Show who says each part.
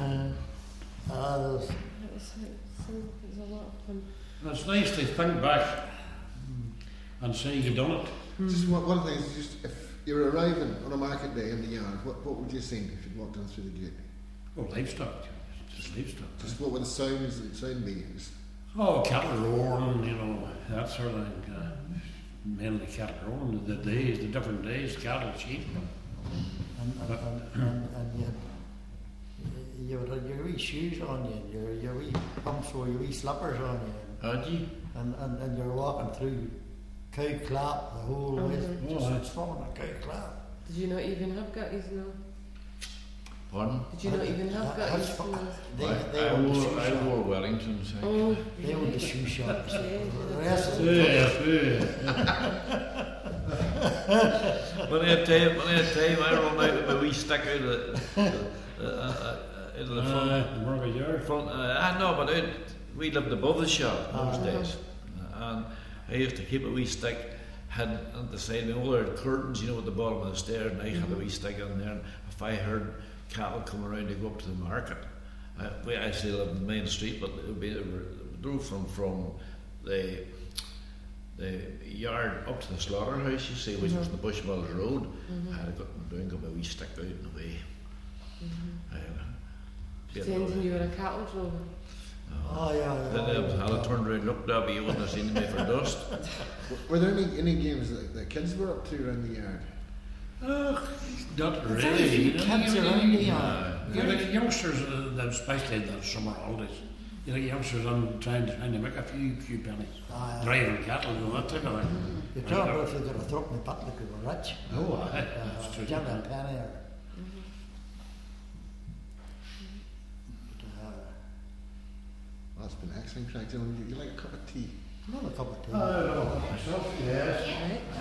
Speaker 1: There's
Speaker 2: It was a lot of fun.
Speaker 3: And it's nice to think back and say you done it.
Speaker 4: Just one thing is just if you're arriving on a market day in the yard, what would you see if you walked in through the gate?
Speaker 3: Oh, livestock. Just livestock.
Speaker 4: Just what would the sound be? Just
Speaker 3: Oh, cattle roaring, you know, that sort of thing. Mainly cattle roaring. The different days, cattle, sheep.
Speaker 1: and you had your wee shoes on you, and your wee pumps or your wee slippers on you.
Speaker 5: Had you?
Speaker 1: And you're walking through Cow Clap the whole way. It's from a Cow Clap.
Speaker 2: Did you not even have gutties now?
Speaker 5: Pardon?
Speaker 2: Did you not even have gutties now?
Speaker 5: I wore Wellingtons.
Speaker 2: Oh,
Speaker 1: They were the shoe shops.
Speaker 2: okay.
Speaker 1: The rest of
Speaker 5: When I had time, I run out with my wee stick out of the front. I know, but we lived above the shop those days, and I used to keep a wee stick hidden at the side. All our curtains, you know, at the bottom of the stairs, and I had a wee stick in there. And if I heard cattle come around to go up to the market, I still live in the main street, but it would be drove from the yard up to the slaughterhouse, you see, which was the Bushmills Road. I had got down, got my wee stick out in the way.
Speaker 2: Pretending you were a cattle drover.
Speaker 5: Then I turned around, looked up, you wouldn't have seen me for dust.
Speaker 4: were there any games that kids were up to around the yard?
Speaker 3: Not really.
Speaker 1: kids around the yard.
Speaker 3: You know, like youngsters, especially in the summer holidays, you know, youngsters on trying to make a few pennies. Driving cattle and that type of thing.
Speaker 1: You can't go if you got a throat in the pit like you were rich.
Speaker 3: Oh, that's true.
Speaker 1: Give them a penny or...
Speaker 4: That's been excellent, Craig. You like a cup of tea?
Speaker 1: Not a cup of tea.
Speaker 3: I don't know myself, yes.
Speaker 2: Right.